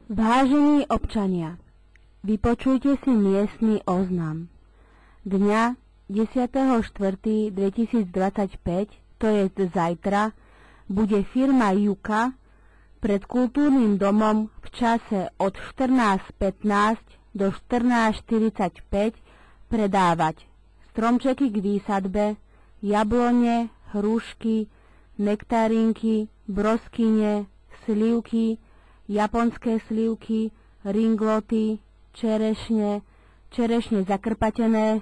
Vážení občania, vypočujte si miestny oznam. Dňa 10.4.2025, to je zajtra, bude firma Juka pred kultúrnym domom v čase od 14.15 do 14.45 predávať stromčeky k výsadbe, jablone, hrušky, nektarinky, broskyne, slivky, japonské slivky, ringloty, čerešne zakrpatené,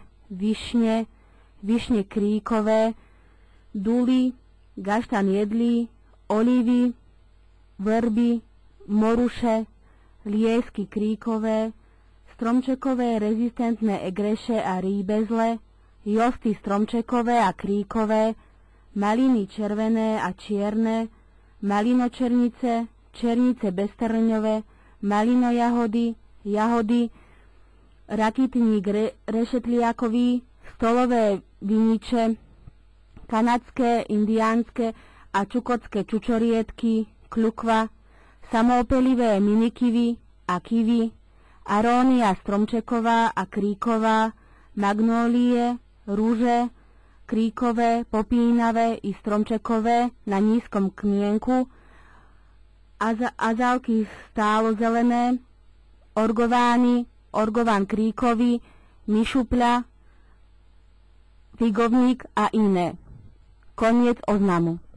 višne kríkové, duly, gaštan jedlí, olivy, vrby, moruše, liesky kríkové, stromčekové rezistentné egreše a rýbezle, josty stromčekové a kríkové, maliny červené a čierne, malinočernice, černice beztrňové, malinojahody, jahody, rakitník rešetliakový, stolové viniče, kanadské, indiánske a čukotské čučoriedky, kľukva, samoopelivé minikivy a kivy, arónia stromčeková a kríková, magnólie, rúže, kríkové, popínavé i stromčekové na nízkom kmienku, azálky stálozelené, orgován kríkový, myšupľa, figovník a iné. Koniec oznamu.